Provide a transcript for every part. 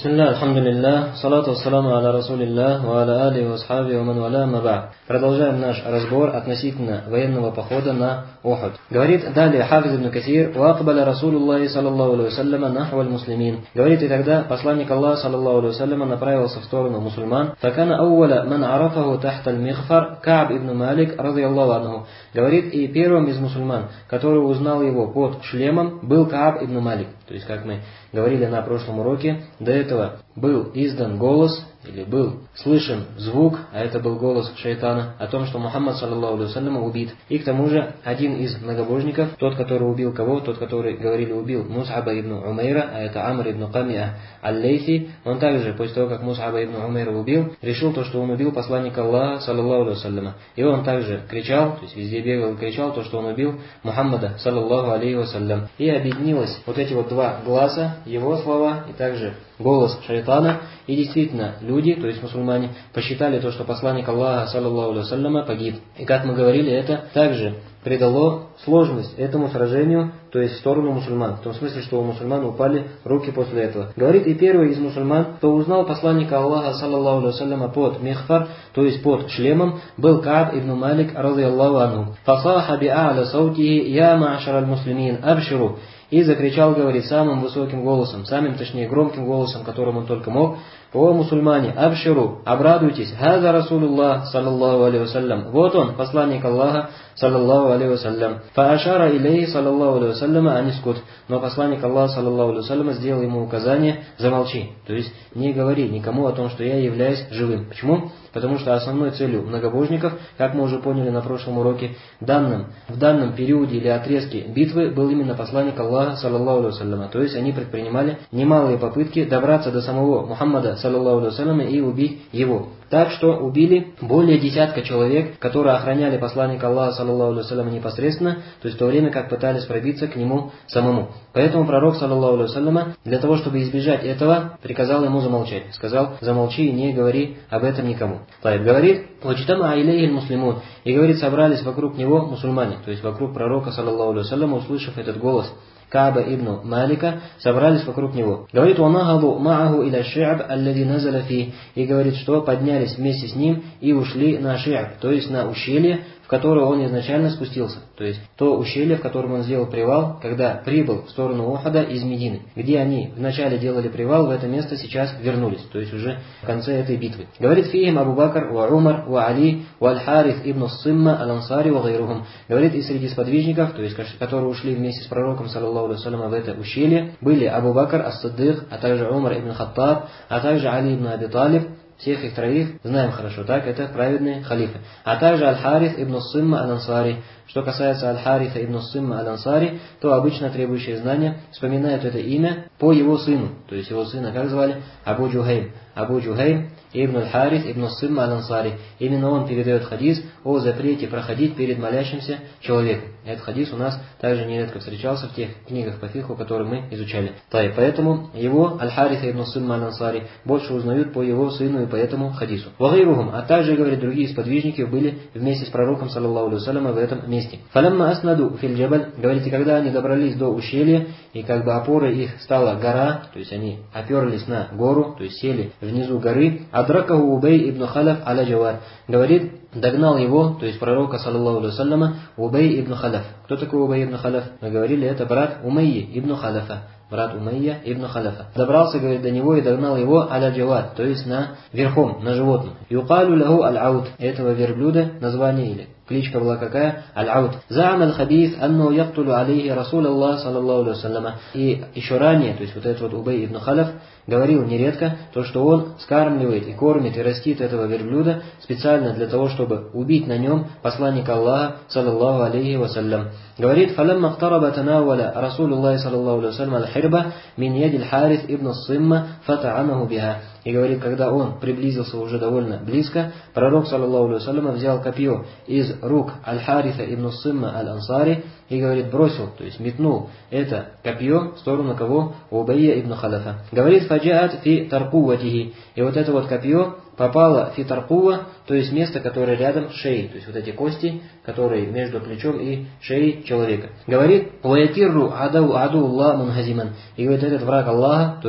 Бисмилля, алхамдулилля, салату вассаламу аля расулилля, ва аля али ва асхаби ва ман валя ма ба'д. Продолжаем наш разбор относительно военного похода на Ухуд. Говорит далее Хафиз ибн Касир: «Ва акбаля Расулуллахи саллаллаху алейхи вассаляма нахва аль-муслимин». Говорит, и тогда посланник Аллаха саллаллаху алейхи вассаляма направился в сторону мусульман. «Факана ауаля ман арафаху тахта аль-михфар Ка'б ибн Малик радийаллаху анху». Говорит, и первым из мусульман, который узнал его под шлемом, был Ка'б ибн Малик. То есть, как мы говорили на прошлом уроке, до этого был издан голос, или был слышен звук, а это был голос шайтана, о том, что Мухаммад саллаллаху алейхи вассалям убит. И к тому же один из многобожников, тот, который убил кого? Тот, который, говорили, убил Мус'аба ибн Умейра, а это Амр ибн Камиа аль-Лейфи, он также, после того, как Мус'аба ибн Умейра убил, решил то, что он убил посланника Аллаха саллаллаху алейхи вассалям. И он также кричал, то есть везде бегал и кричал, то, что он убил Мухаммада саллаллаху алейхи вассалям. И объединилось вот эти вот два глаза, его слова и также голос шайтана, и действительно люди, то есть мусульмане, посчитали то, что посланник Аллаха саллаллаху алейхи вассалям погиб. И как мы говорили, это также придало сложность этому сражению, то есть в сторону мусульман, в том смысле, что у мусульман упали руки после этого. Говорит, и первый из мусульман, кто узнал посланника Аллаха саллаллаху алейхи вассалям под михфар, то есть под шлемом, был Ка'б ибн Малик радийаллаху анху. «Фасаха би'а'ля саутихи я ма'ашара аль-муслимин абширу». И закричал, говорит, самым высоким голосом, самым, точнее, громким голосом, которым он только мог: «О мусульмане, абширу, обрадуйтесь, хаза Расулуллах саллаллаху алейхи вассалям». Вот он, посланник Аллаха саллаллаху алейхи вассалям. Фаашара илейхи саллаллаху алейхи вассалям анискут. Но посланник Аллаха саллаллаху алейхи вассалям сделал ему указание: замолчи. То есть не говори никому о том, что я являюсь живым. Почему? Потому что основной целью многобожников, как мы уже поняли на прошлом уроке, в данном периоде или отрезке битвы был именно посланник Аллаха саллаллаху алейхи вассалям. То есть они предпринимали немалые попытки добраться до самого Мухаммада саллаллаху алейхи вассалям и убить его. Так что убили более десятка человек, которые охраняли посланника Аллаха саллаллаху алейхи вассалям непосредственно, то есть в то время как пытались пробиться к нему самому. Поэтому пророк саллаллаху алейхи вассалям для того, чтобы избежать этого, приказал ему замолчать. Сказал: замолчи и не говори об этом никому. Таиб говорит: «Вачтама илейхи муслимун». И говорит, собрались вокруг него мусульмане, то есть вокруг пророка саллаллаху алейхи вассалям, услышав этот голос Кааба ибн Малика, собрались вокруг него. Говорит, «Ванахаду мааху иля ши'аб аллади назаля фи». И говорит, что поднялись вместе с ним и ушли на ши'аб, то есть на ущелье, в которое он изначально спустился. То есть то ущелье, в котором он сделал привал, когда прибыл в сторону Ухуда из Медины. Где они вначале делали привал, в это место сейчас вернулись. То есть уже в конце этой битвы. Говорит, «Фихим Абу Бакр, ва Умар, ва Али, ва Аль-Хариф ибн Симма, Аль-Ансари, ва гайрухум». Говорит, и среди сподвижников, то есть которые ушли вместе с пророком саллаллаху алейхи вассалям в это ущелье, были Абу Бакр ас-Сиддик, а также Умар ибн Хаттаб, а также Али ибн Аби Талиб. Всех их троих знаем хорошо, так, это праведные халифы. А также Аль-Хариф ибн Симма Аль-Ансари. Что касается Аль-Харифа ибн Симма Аль-Ансари, то обычно требующие знания вспоминают это имя по его сыну. То есть его сына как звали? Абу Джухайм. Абу Джухайм ибн Аль-Хариф ибн Симма Аль-Ансари. Именно он передает хадис о запрете проходить перед молящимся человеком. Этот хадис у нас также нередко встречался в тех книгах по фиху, которые мы изучали. Поэтому его, Аль-Харифа ибн Симма Аль-Ансари, больше узнают по его сыну и по этому хадису. Вагайрухум, а также, говорит, другие сподвижники были вместе с пророком саллаллаху алейхи вассалям в этом месте. Фалямма аснаду филь джабаль, говорите, когда они добрались до ущелья, и как бы опорой их стала гора, то есть они оперлись на гору, то есть сели внизу горы, адракаху Убей ибн Халяф аля Джавад, говорит, догнал его, то есть пророка саллаллаху алейхи вассаляма, Убей ибн Халяф. Кто такой Убей ибн Халяф? Мы говорили, это брат Умайи ибн Халяфа. Брат Умайя ибн Халяфа. Добрался, говорит, до него и догнал его аля Джавад, то есть верхом, на животном. Юкалю лаху аль-Ауд. Этого верблюда название или кличка была какая? Аль-Ауд. Заам аль-Хабиф анну яктулю алейхи Расул Аллах саллаллаху алейхи вассаляма. И еще ранее, то есть вот этот вот Убей ибн Халяф говорил нередко, то, что он скармливает и кормит и растит этого верблюда специально для того, чтобы убить на нем посланника Аллаха саллаллаху алейхи вассалям. Говорит, «Фалямма ктараба танаваля Расулуллахи саллаллаху алейхи вассалям аль-хирба мин ядиль Хариф ибн Симма фата'анаху биха». И говорит, когда он приблизился уже довольно близко, пророк саллаллаху алейхи вассалям взял копье из рук Аль-Харифа ибн Симма Аль-Ансари и, говорит, бросил, то есть метнул это копье в сторону кого? Убайя ибн Халяфа. Говорит, «Фаджаат фи таркуватихи». И вот это вот копье попало фи таркува, то есть место, которое рядом с шеей, то есть вот эти кости, которые между плечом и шеей человека. Говорит, «Ваякирру аду Аллах мунхазиман». И говорит, этот враг Аллаха, то есть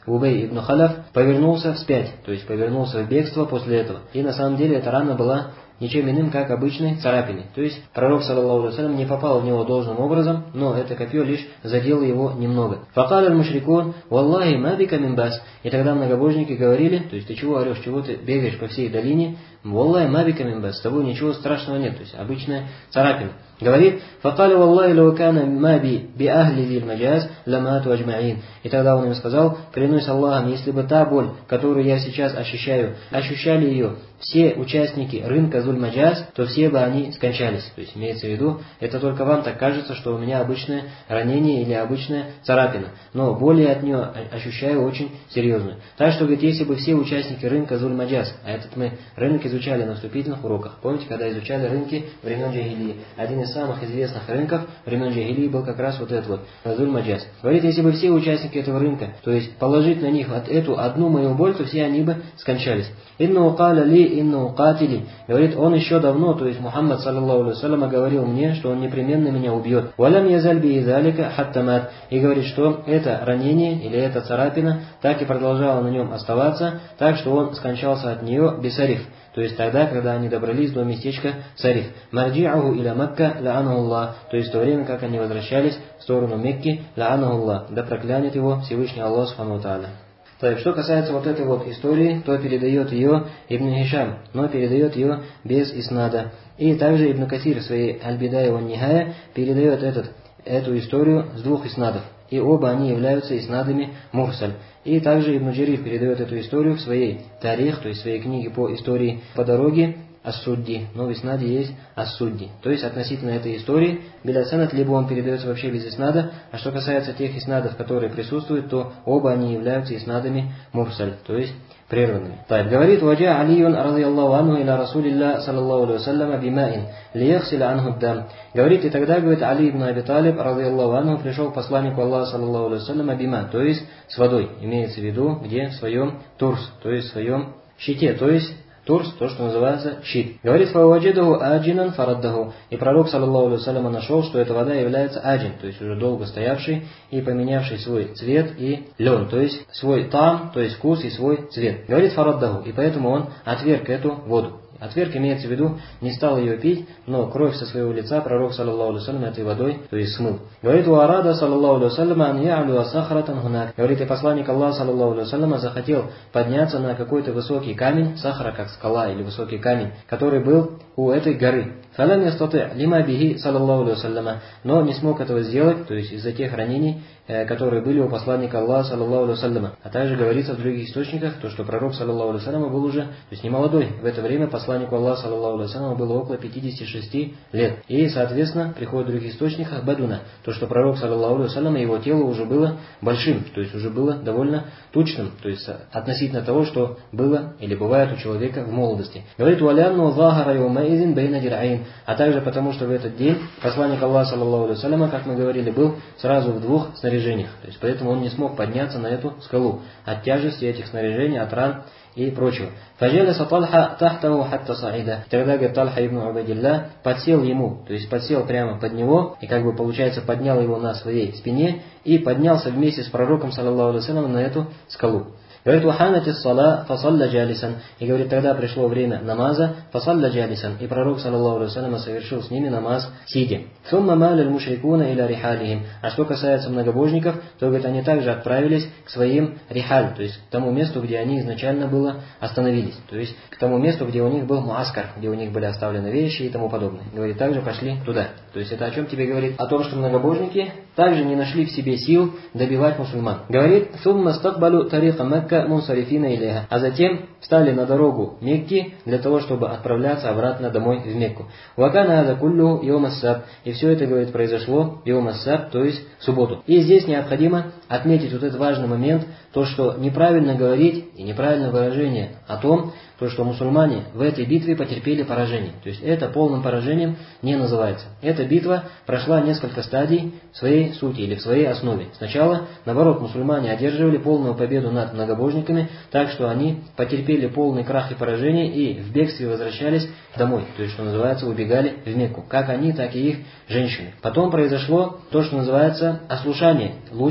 Убей ибн Халяф повернулся вспять, то есть повернулся в бегство после этого. И на самом деле эта рана была ничем иным, как обычной царапиной. То есть пророк, саллаллаху алейхи вассалям, не попал в него должным образом, но это копье лишь задело его немного. Факаль аль-мушрикун, валлахи ма бика мин бас. И тогда многобожники говорили, то есть ты чего орешь, чего ты бегаешь по всей долине, валлахи ма бика мин бас, с тобой ничего страшного нет, то есть обычная царапина. Говорит, факаль валлахи лаукана ма би ахли зиль маджаз ламату аджмаин. И тогда он им сказал, клянусь Аллахом, если бы та боль, которую я сейчас ощущаю, ощущали ее все участники рынка Зуль-Маджаз, то все бы они скончались. То есть имеется в виду, это только вам так кажется, что у меня обычное ранение или обычная царапина. Но боль я от нее ощущаю очень серьезную. Так что, говорит, если бы все участники рынка Зуль-Маджаз, а этот мы рынок изучали на вступительных уроках, помните, когда изучали рынки времен Джахилии, один из самых известных рынков времен Джахилии был как раз вот этот вот, Зуль-Маджаз. Говорит, если бы все участники этого рынка, то есть положить на них вот эту одну мою боль, то все они бы скончались. Инну каля ли, инну катили. Говорит, он еще давно, то есть Мухаммад, саллаллаху алейхи вассалям, говорил мне, что он непременно меня убьет. Валям язаль би идалика хаттамат. И говорит, что это ранение или эта царапина так и продолжала на нем оставаться, так что он скончался от нее бисариф. То есть тогда, когда они добрались до местечка Сариф. Марджи'аху иля Макка ла'анахуллах. То есть в то время, как они возвращались в сторону Мекки, ла'анахуллах. Да проклянет его Всевышний Аллах Субхану ва Тааля. Так, что касается вот этой вот истории, то передает ее Ибн Хишам, но передает ее без иснада. И также Ибн Касир в своей Аль-Бидая ва Нихая передает эту историю с двух иснадов. И оба они являются иснадами мурсаль. И также Ибн Джарир передает эту историю в своей Тарих, то есть в своей книге по истории по дороге Ас-Судди. Но в иснаде есть Ас-Судди. То есть относительно этой истории, биля санад, либо он передается вообще без иснада, а что касается тех иснадов, которые присутствуют, то оба они являются иснадами мурсаль, то есть прерванными. Так, говорит, ваджа Алиюн радийаллаху анху иля Расулилля саллаллаху алейхи вассалям бимаин лияхсиля анху дам. Говорит, и тогда, говорит, Али ибн Аби Талиб радийаллаху анху пришел к посланнику Аллаха саллаллаху алейхи вассалям бима, то есть с водой, имеется в виду, где в своем турс, то есть в своем щите, то есть турс, то, что называется щит. Говорит, фаваджидаху аджинан фараддаху. И пророк, саллаллаху алейхи вассалям, нашел, что эта вода является аджин, то есть уже долго стоявший и поменявший свой цвет и лен, то есть свой там, то есть вкус и свой цвет. Говорит, фараддаху. И поэтому он отверг эту воду. Отверг имеется в виду, не стал ее пить, но кровь со своего лица пророк, саллаллаху алейхи вассалям, этой водой, то есть смыл. Говорит, уарада, саллаллаху алейхи вассалям, ан я'лю асахратан хунак. Говорит, и посланник Аллаха, саллаллаху алейхи вассалям, захотел подняться на какой-то высокий камень, сахара, как скала или высокий камень, который был у этой горы. Фалям ястати лима бихи, саллаллаху алейхи вассалям, но не смог этого сделать, то есть из-за тех ранений, которые были у посланника Аллаха, саллаллаху алейхи вассалям. А также говорится в других источниках, то, что пророк, саллаллаху алейхи вассалям, был уже, то есть не молодой. В это время посланнику Аллаха, саллаллаху алейхи вассалям, было около 56 лет. И, соответственно, приходит в других источниках бадуна, то, что пророк, саллаллаху алейхи вассалям, его тело уже было большим, то есть уже было довольно тучным, то есть относительно того, что было или бывает у человека в молодости. Говорит, валянну захара йомаизин бейна дир'аин. А также потому, что в этот день посланник Аллаха, саллаллаху алейхи вассалям, как мы говорили, был сразу в двух снаряжениях. То есть поэтому он не смог подняться на эту скалу от тяжести этих снаряжений, от ран и прочего. Фаджаласа Талха тахтаху хатта саида. Тогда, говорит, Талха ибн Убайдилля подсел ему, то есть подсел прямо под него, и как бы получается поднял его на своей спине и поднялся вместе с пророком, саллаллаху алейхи вассалям, на эту скалу. Говорит, ваханати ссала фасалля джалисан. И говорит, тогда пришло время намаза, фасалля джалисан. И пророк, саллаллаху алейхи вассалям, совершил с ними намаз сидя. Сумма маля мушрикуна иля рихалихим. А что касается многобожников, то, говорит, они также отправились к своим рихаль, то есть к тому месту, где они изначально было остановились. То есть к тому месту, где у них был муаскар, где у них были оставлены вещи и тому подобное. Говорит, также пошли туда. То есть это о чем тебе говорит? О том, что многобожники также не нашли в себе сил добивать мусульман. Говорит, сумма стакбалю тариха Макка мунсарифина илейха. А затем встали на дорогу Мекки для того, чтобы отправляться обратно домой в Мекку. Вакана ада куллю йом ас-сабт. И все это, говорит, произошло йом ас-сабт, то есть в субботу. И здесь необходимо отметить вот этот важный момент, то, что неправильно говорить и неправильное выражение о том, то, что мусульмане в этой битве потерпели поражение. То есть это полным поражением не называется. Эта битва прошла несколько стадий в своей сути или в своей основе. Сначала, наоборот, мусульмане одерживали полную победу над многобожниками, так что они потерпели полный крах и поражение и в бегстве возвращались домой. То есть, что называется, убегали в Мекку. Как они, так и их женщины. Потом произошло то, что называется ослушание лучников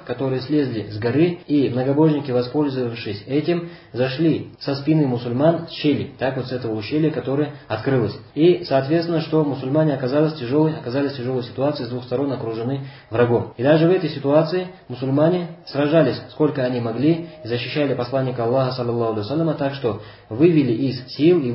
которые слезли с горы, и многобожники, воспользовавшись этим, зашли со спины мусульман с щели, так вот с этого ущелья, которое открылось. И, соответственно, что мусульмане оказались в тяжелой ситуации, с двух сторон окружены врагом. И даже в этой ситуации мусульмане сражались, сколько они могли, и защищали посланника Аллаха, саллаллаху алейхи ва салляма, так что вывели из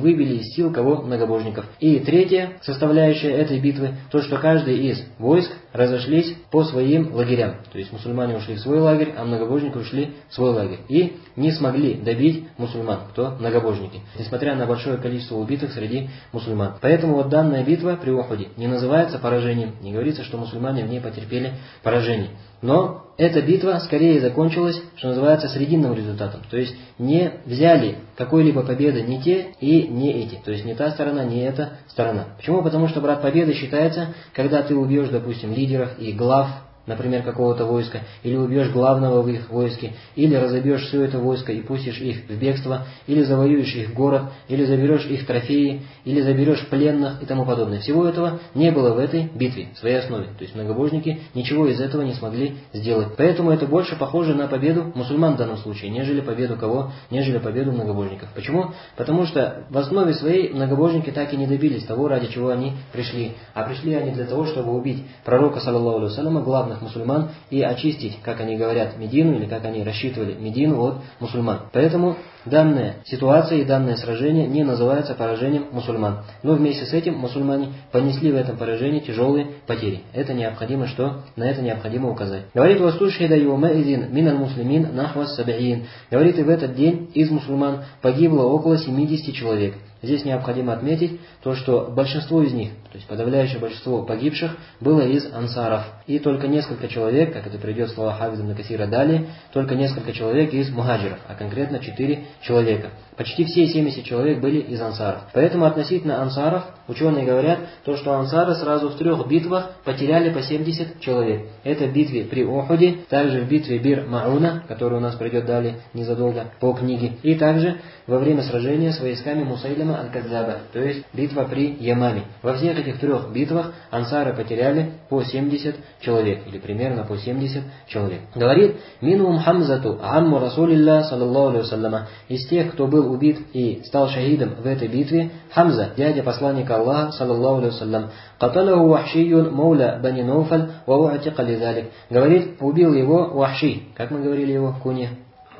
сил кого? Многобожников. И третья составляющая этой битвы, то, что каждый из войск разошлись по своим лагерям. То есть мусульмане ушли в свой лагерь, а многобожники ушли в свой лагерь. И не смогли добить мусульман, кто многобожники, несмотря на большое количество убитых среди мусульман. Поэтому вот данная битва при Ухуде не называется поражением, не говорится, что мусульмане в ней потерпели поражение. Но эта битва скорее закончилась, что называется, срединным результатом. То есть не взяли какой-либо победы ни те и не эти. То есть не та сторона, не эта сторона. Почему? Потому что, брат, победа считается, когда ты убьешь, допустим, лидеров и глав, например, какого-то войска, или убьешь главного в их войске, или разобьешь все это войско и пустишь их в бегство, или завоюешь их город, или заберешь их трофеи, или заберешь пленных и тому подобное. Всего этого не было в этой битве, в своей основе. То есть многобожники ничего из этого не смогли сделать. Поэтому это больше похоже на победу мусульман в данном случае, нежели победу кого? Нежели победу многобожников. Почему? Потому что в основе своей многобожники так и не добились того, ради чего они пришли. А пришли они для того, чтобы убить пророка, саллаллаху алейхи ва салляма, главных мусульман, и очистить, как они говорят, Медину, или как они рассчитывали Медину от мусульман. Поэтому данная ситуация и данное сражение не называется поражением мусульман. Но вместе с этим мусульмане понесли в этом поражении тяжелые потери. Это необходимо, на это необходимо указать. Говорит: «Вастушхида юмаизин миналь муслимин нахвас сабиин». Говорит, и в этот день из мусульман погибло около 70 человек. Здесь необходимо отметить то, что большинство из них, то есть подавляющее большинство погибших, было из ансаров. И только несколько человек, как это придет в слова Хафиза ибн Касира далее, только несколько человек из мухаджиров, а конкретно 4 человека. Почти все 70 человек были из ансаров. Поэтому относительно ансаров ученые говорят, то, что ансары сразу в 3 битвах потеряли по 70 человек. Это в битве при Ухуде, также в битве Бир-Мауна, которая у нас придет далее незадолго по книге, и также во время сражения с войсками Мусайлима аль-Каззаба, то есть битва при Ямаме. Во всех этих 3 битвах ансары потеряли по 70 человек, или примерно по 70 человек. Говорит: «Минум Хамзату, амму Расулилля, саллаллаху алейхи ва салляма». Из тех, кто был убит и стал шахидом в этой битве, Хамза, дядя посланника Аллаха, саллаллаху алейхи ва саллям. «Каталаху Вахшийюн мауля бани Науфаль, ва у'атика лизалик». Говорит, убил его Вахши. Как мы говорили его в куне?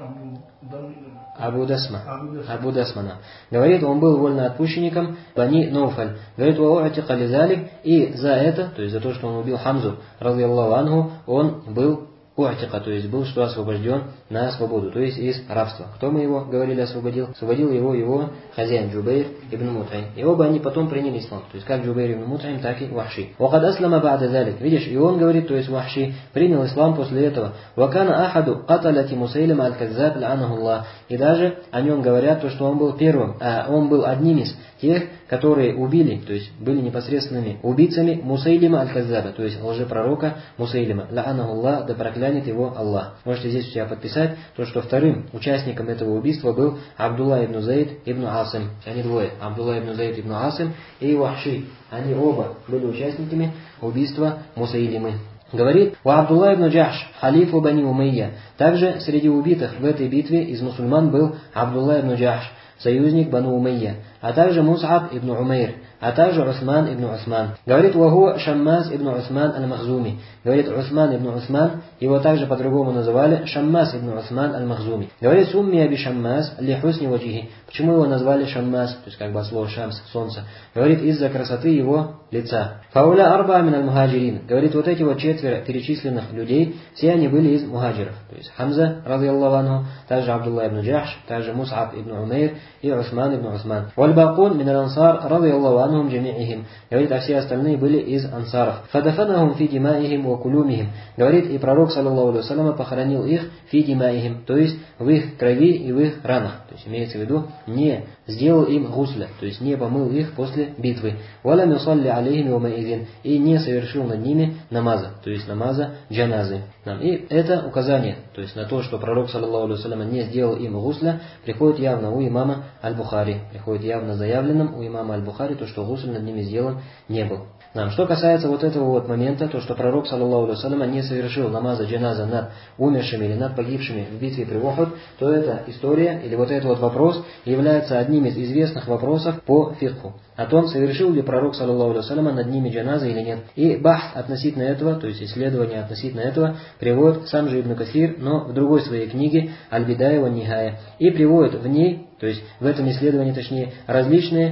Абу Дасмана. Говорит, он был вольноотпущенником Бани Науфаль. Говорит, ва у'атика лизалик, и за это, то есть за то, что он убил Хамзу, разъяллаху анху, он был у'атика, то есть был что освобожден на свободу, то есть из рабства. Кто мы его, говорили, освободил? Освободил его хозяин Джубейр ибн Мут'им. И оба они потом приняли ислам, то есть как Джубейр ибн Мут'им, так и Вахши. «Вакад аслама ба'да залик». Видишь, и он говорит, то есть Вахши, принял ислам после этого. «Вакана ахаду каталати Мусайлима аль-Каззаб л'анахуллах». И даже о нем говорят, то, что он был первым, он был одним из тех, которые убили, то есть были непосредственными убийцами Мусайлима аль-Каззаба, то есть лжепророка Мусайлима. Л'анахуллах, да проклянет его Аллах. Можете здесь у себя подписать, то, что вторым участником этого убийства был Абдулла ибн Заид ибн Асим. Они двое, Абдулла ибн Заид ибн Асим и Вахши. Они оба были участниками убийства Мусайлимы. Говорит: «Ва Абдулла ибн Джахш, халифу Бани Умайя». Также среди убитых в этой битве из мусульман был Абдулла ибн Джахш, союзник Бану Умайя, а также Мус'аб ибн Умейр, а также Усман ибн Усман. Говорит: «Ваху Шаммас ибн Усман аль-Махзуми». Говорит, Усман ибн Усман, его также по-другому называли Шаммас ибн Усман аль-Махзуми. Говорит: «Сумми аби Шаммас ли хусни ваджихи». Почему его назвали Шаммас, то есть как бы слово Шамс, солнце? Говорит, из-за красоты его лица. «Фауля арба мин аль-мухаджирин». Говорит, вот эти вот 4 перечисленных людей, все они были из мухаджиров. То есть Хамза, разъяллаху анху, также Абдулла ибн Джахш, также Мус'аб ибн Умейр и Усман ибн Усман. «Вальбакун мин аль-ансар, разъяллаху анхум джами'ихим». Говорит, а все остальные были из ансаров. «Фадафанахум фи димаихим ва кулумихим». Говорит, и пророк, саллаллаху алейхи ва саллям, похоронил их фи димаихим, то есть в их крови и в их ранах. То есть имеется в виду, не сделал им гусля, то есть не помыл их после битвы. «Валям юсалли алейхим юмаизин». И не совершил над ними намаза, то есть намаза джаназы. И это указание, то есть на то, что пророк, саллаллаху алейхи ва саллям, не сделал им гусля, приходит явно у имама Аль-Бухари. Приходит явно заявленным у имама Аль-Бухари, то, что гусль над ними сделан не был. Что касается вот этого вот момента, то что пророк, саллаллаху алейхи ва саллям, не совершил намаза джаназа над умершими или над погибшими в битве при Ухуд, то эта история или вот этот вот вопрос является одним из известных вопросов по фикху. О том, совершил ли пророк, саллаллаху алейхи ва саллям, над ними джаназа или нет. И бахт относительно этого, то есть исследование относительно этого, приводит сам же Ибн Касир, но в другой своей книге «Аль-Бидая ва Нихая». И приводит в ней, то есть в этом исследовании точнее, различные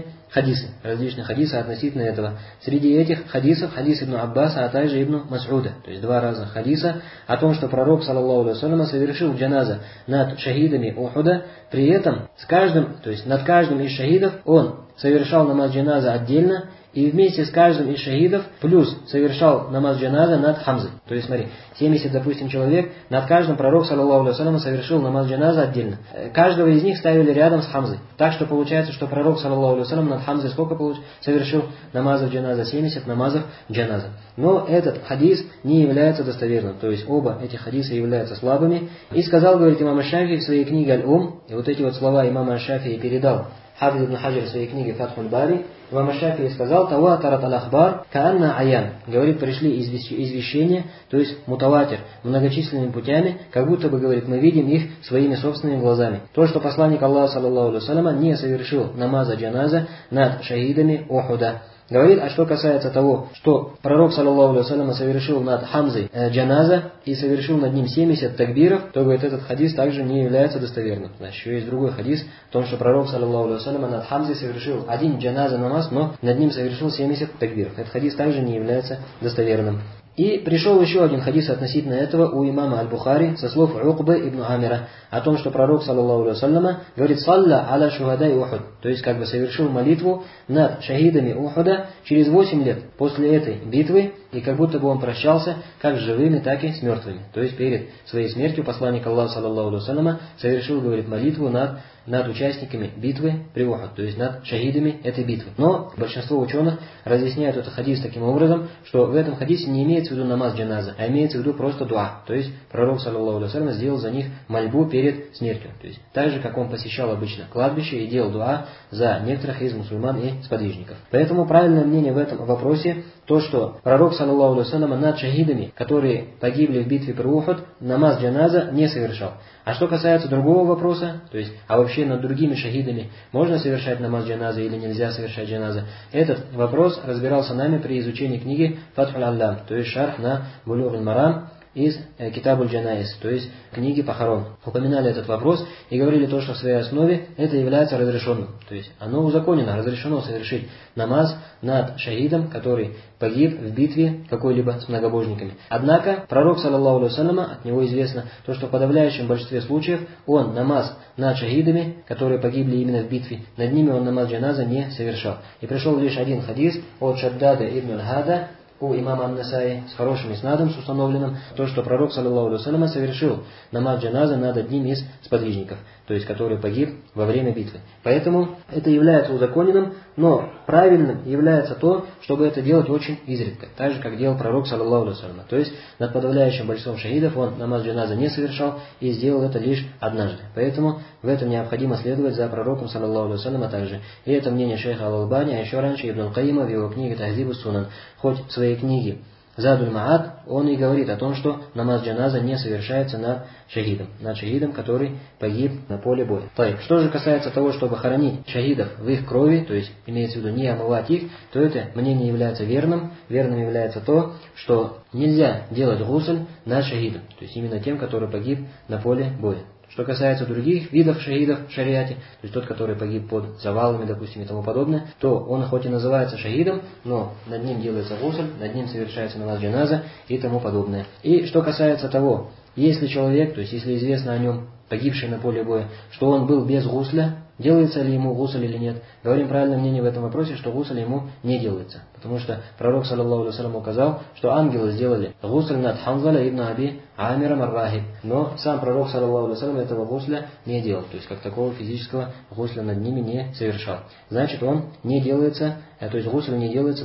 хадисы относительно этого. Среди этих хадисов хадис Ибн Аббаса, а также Ибн Мас'уда, то есть два разных хадиса о том, что пророк, саллаллаху алейхи ва саллям, совершил джаназа над шахидами Ухуда, при этом с каждым, то есть над каждым из шахидов он совершал намаз джаназа отдельно, и вместе с каждым из шахидов плюс совершал намаз джаназа над Хамзой. То есть смотри, 70, допустим, человек, над каждым пророк, саллаллаху алейхи ва саллям, совершил намаз джаназа отдельно. Каждого из них ставили рядом с Хамзой. Так что получается, что пророк, саллаллаху алейхи ва саллям, над Хамзой сколько совершил намазов джаназа? 70 намазов джаназа. Но этот хадис не является достоверным. То есть оба эти хадиса являются слабыми. И сказал, говорит имам Аш-Шафии в своей книге Аль-Ум, и вот эти вот слова имама Аш-Шафии передал Хафиз ибн Хаджар в своей книге Фатхуль Бари. Имам Аш-Шафии сказал: «Таватарат аль-ахбар каанна аян». Говорит, пришли извещения, то есть мутаватир, многочисленными путями, как будто бы, говорит, мы видим их своими собственными глазами. То, что посланник Аллаха, саллаллаху алейхи ва саллям, не совершил намаза джаназа над шахидами Ухуда. Говорит, а что касается того, что пророк, саллаллаху алейхи ва саллям, совершил над Хамзой джаназа и совершил над ним 70 такбиров, то, говорит, этот хадис также не является достоверным. Значит, еще есть другой хадис о том, что пророк, саллаллаху алейхи ва саллям, над Хамзой совершил один джаназа намаз, но над ним совершил 70 такбиров. Этот хадис также не является достоверным. И пришел еще один хадис относительно этого у имама Аль-Бухари со слов Уqбы ибн Амира о том, что пророк, саллаллаху алейхи ва саллям, говорит: «Салля аля шухадай Ухуд», то есть как бы совершил молитву над шахидами Ухуда через 8 лет после этой битвы, и как будто бы он прощался как с живыми, так и с мертвыми. То есть перед своей смертью посланник Аллаха, саллаллаху алейхи ва саллям, совершил, говорит, молитву над участниками битвы при Ухуд, то есть над шахидами этой битвы. Но большинство ученых разъясняют этот хадис таким образом, что в этом хадисе не имеется в виду намаз джаназа, а имеется в виду просто дуа. То есть пророк, саллаллаху алейхи ва саллям, сделал за них мольбу перед смертью. То есть так же, как он посещал обычно кладбище и делал дуа за некоторых из мусульман и сподвижников. Поэтому правильное мнение в этом вопросе то, что пророк, саллаллаху алейхи ва саллям, над шахидами, которые погибли в битве при Ухуд, намаз джаназа не совершал. А что касается другого вопроса, то есть, а вообще над другими шахидами можно совершать намаз джаназа или нельзя совершать джаназа, этот вопрос разбирался нами при изучении книги Фатхуль Аллам, то есть шарх на Булюг аль-Марам из Китабуль Джанаиз, то есть книги похорон. Упоминали этот вопрос и говорили то, что в своей основе это является разрешенным. То есть оно узаконено, разрешено совершить намаз над шахидом, который погиб в битве какой-либо с многобожниками. Однако пророк, саллаллаху алейхи ва саллям, от него известно то, что в подавляющем большинстве случаев он намаз над шахидами, которые погибли именно в битве, над ними он намаз джаназа не совершал. И пришел лишь один хадис от Шаддада ибн аль-Хада у имама Ан-Насаи с хорошим иснадом, с установленным, то, что пророк, саллаллаху алейхи ва саллям, совершил намаз джаназа над одним из сподвижников, то есть который погиб во время битвы. Поэтому это является узаконенным, но правильным является то, чтобы это делать очень изредка, так же, как делал пророк, саллаллаху алейхи ва саллям. То есть над подавляющим большинством шахидов он намаз джаназа не совершал и сделал это лишь однажды. Поэтому в этом необходимо следовать за пророком, саллаллаху алейхи ва саллям, также. И это мнение шейха Аль-Албани, а еще раньше Ибн Аль-Каима в его книге Тахзиб ас-Сунан. Хоть в своей книге Задуль Маат он и говорит о том, что намаз джаназа не совершается над шахидом, который погиб на поле боя. Что же касается того, чтобы хоронить шахидов в их крови, то есть имеется в виду не омывать их, то это мнение является верным. Верным является то, что нельзя делать гусль над шахидом, то есть именно тем, который погиб на поле боя. Что касается других видов шахидов в шариате, то есть тот, который погиб под завалами, допустим, и тому подобное, то он хоть и называется шахидом, но над ним делается гусль, над ним совершается намаз джаназа и тому подобное. И что касается того, если человек, то есть если известно о нем, погибший на поле боя, что он был без гусля, делается ли ему гусль или нет? Говорим правильное мнение в этом вопросе, что гусль ему не делается. Потому что пророк, саллаллаху алейхи ва саллям, указал, что ангелы сделали гусль над Ханзаля ибн Аби Амиром ар-Рахиб. Но сам пророк, саллаллаху алейхи ва саллям, этого гусля не делал. То есть как такого физического гусля над ними не совершал. Значит, он не делается, то есть гусль не делается над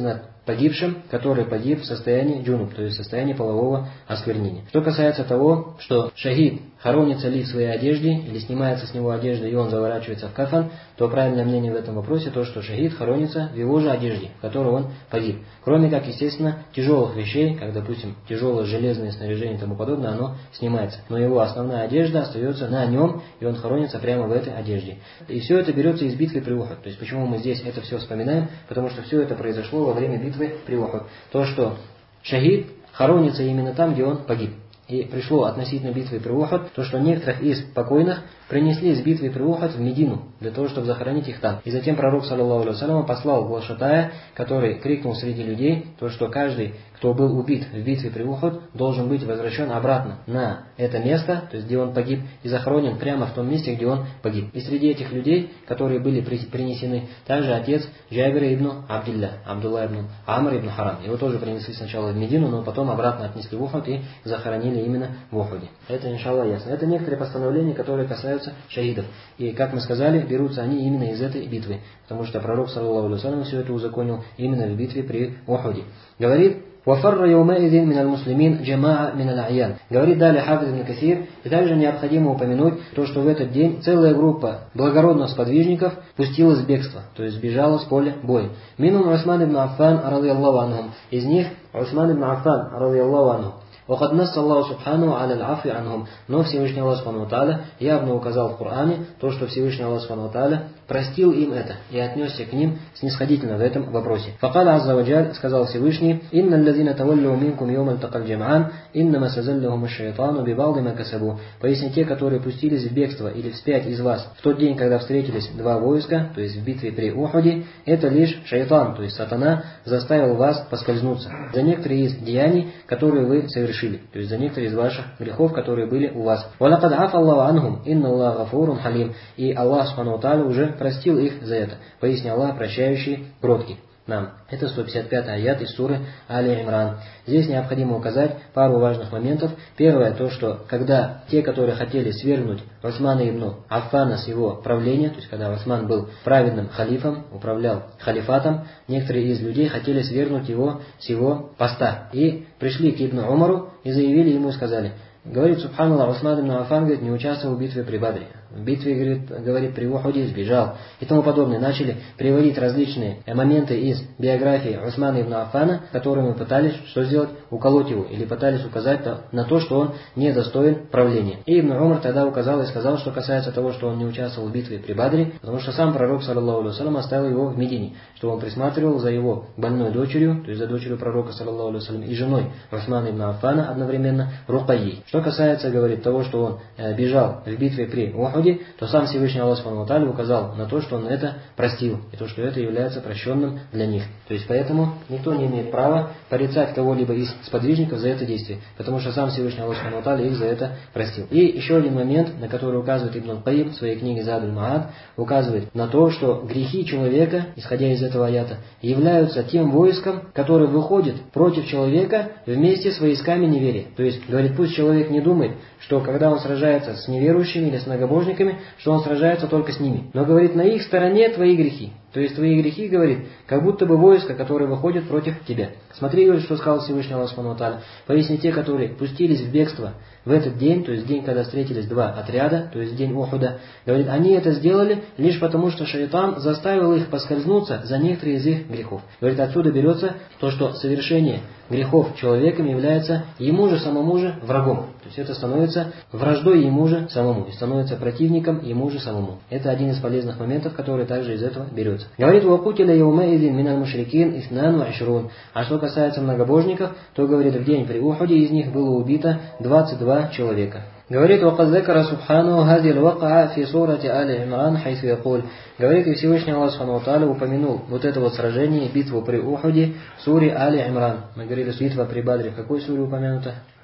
погибшим, который погиб в состоянии джунуб, то есть в состоянии полового осквернения. Что касается того, что шахид хоронится ли в своей одежде, или снимается с него одежда, и он заворачивается в кафан, то правильное мнение в этом вопросе то, что шахид хоронится в его же одежде, в которой он погиб. Кроме как, естественно, тяжелых вещей, как, допустим, тяжелое железное снаряжение и тому подобное, оно снимается. Но его основная одежда остается на нем, и он хоронится прямо в этой одежде. И все это берется из битвы при Ухуд. То есть почему мы здесь это все вспоминаем? Потому что все это произошло во время битвы при Ухуд. То, что шахид хоронится именно там, где он погиб. И пришло относительно битвы при Ухуд, то, что некоторых из покойных принесли из битвы при Ухуд в Медину, для того, чтобы захоронить их там. И затем пророк, саллаллаху алейхи вассалям, послал глашатая, который крикнул среди людей, то, что каждый, кто был убит в битве при Ухуд, должен быть возвращен обратно на это место, то есть где он погиб, и захоронен прямо в том месте, где он погиб. И среди этих людей, которые были принесены, также отец Джабира ибн Абдулла ибн Амр ибн Харам. Его тоже принесли сначала в Медину, но потом обратно отнесли в Ухуд и захоронили именно в Ухуде. Это, иншаллах, ясно. Это некоторые постановления, которые касаются шахидов. И, как мы сказали, берутся они именно из этой битвы. Потому что пророк, саллаллаху алейхи вассалям, все это узаконил именно в битве при Ухуде. Говорит, وَفَرَّ يَوْمَئِذٍ مِنَ الْمُسْلِمِينَ جَمَاعَ مِنَ الْأَعْيَانِ. Говорит далее Хафиз ибн Касир, и также необходимо упомянуть то, что в этот день целая группа благородных сподвижников пустилась в бегство, то есть сбежала с поля боя. Минум Усман ибн Аффан радийаллаху анхум. Из них Усман ибн Аффан радийаллаху анху. وَقَدْ نَصَّ اللَّهُ سُبْحَانَهُ عَلَى الْعَفْوِ عَنْهُمْ. Но Всевышний Аллах Субхану ва Тааля явно указал в Коране то, что Всевышний Аллах Субхану ва Тааля простил им это и отнесся к ним снисходительно в этом вопросе. فَقَالَ عَزَّ وَجَلَّ, сказал Всевышний, إِنَّ الَّذِينَ تَوَلَّوْا مِنْكُمْ يَوْمَ الْتَقَى الْجَمْعَانِ إِنَّمَا سَزَلَّهُمُ الشَّيْطَانُ بِبَعْضِ مَا كَسَبُوا. Поясни, те, которые пустились в бегство или вспять из вас в тот день, когда встретились два войска, то есть в битве при Ухуде, это лишь шайтан, то есть сатана, заставил вас поскользнуться за некоторые из деяний, которые вы совершили, то есть за некоторые из ваших грехов, которые были у вас. وَلَقَدْ عَفَى اللَّهُ عَنْهُمْ إِنَّ اللَّهَ غَفُورٌ حَلِيمٌ. И Аллах Субхану ва Тааля уже простил их за это. Поясни, Аллах прощающий, кроткий. Нам. Это 155 аят из суры Али Имран. Здесь необходимо указать пару важных моментов. Первое, то, что когда те, которые хотели свергнуть Усмана ибн Аффана с его правления, то есть когда Усман был праведным халифом, управлял халифатом, некоторые из людей хотели свергнуть его с его поста. И пришли к Ибн Умару и заявили ему и сказали, говорит, субханаллах, Усман ибн Аффан, говорит, не участвовал в битве при Бадре. В битве, говорит, при Ухуде сбежал и тому подобное. Начали приводить различные моменты из биографии Усмана ибн Аффана, которыми пытались что сделать? Уколоть его. Или пытались указать на то, что он недостоин правления. И Ибн Умар тогда указал и сказал, что касается того, что он не участвовал в битве при Бадре, потому что сам пророк, саллаллаху алейхи вассалям, оставил его в Медине, что он присматривал за его больной дочерью, то есть за дочерью пророка, саллаллаху алейхи вассалям, и женой Усмана ибн Аффана одновременно Рукайей. Что касается, говорит, того, что он бежал в битве при Ухуде, то сам Всевышний Аллах Субхану ва Тааля указал на то, что он это простил, и то, что это является прощенным для них. То есть поэтому никто не имеет права порицать кого-либо из сподвижников за это действие, потому что сам Всевышний Аллах Субхану ва Тааля их за это простил. И еще один момент, на который указывает Ибн Аль-Каим в своей книге Задуль Маад, указывает на то, что грехи человека, исходя из этого аята, являются тем войском, которое выходит против человека вместе с войсками неверия. То есть, говорит, пусть человек не думает, что когда он сражается с неверующими или с многобожниками, что он сражается только с ними. Но, говорит, на их стороне твои грехи. То есть твои грехи, говорит, как будто бы войско, которое выходит против тебя. Смотри, говорит, что сказал Всевышний Аллах Субхану ва Тааля. Поясни, те, которые пустились в бегство в этот день, то есть день, когда встретились два отряда, то есть день Ухуда, говорит, они это сделали лишь потому, что шайтан заставил их поскользнуться за некоторые из их грехов. Говорит, отсюда берется то, что совершение грехов человеком является ему же самому же врагом. То есть это становится враждой ему же самому, и становится противником ему же самому. Это один из полезных моментов, который также из этого берется. Говорит, «Вакутиля яумаидин миналь мушрикин иснану ашрун». А что касается многобожников, то, говорит, в день при Ухуде из них было убито 22 человека. Говорит, وَقَدْ ذَكَرَ سُبْحَانَهُ هَذِهِ الْوَقْعَةَ فِي سُورَةِ آلِ عِمْرَانَ حَيْثُ يَقُولُ. Говорит, и Всевышний Аллах Субхану ва Тааля упомянул вот это вот сражение, битву при Ухуде в суре Али Имран. Мы говорили, битва при Бадре в какой суре упомянута?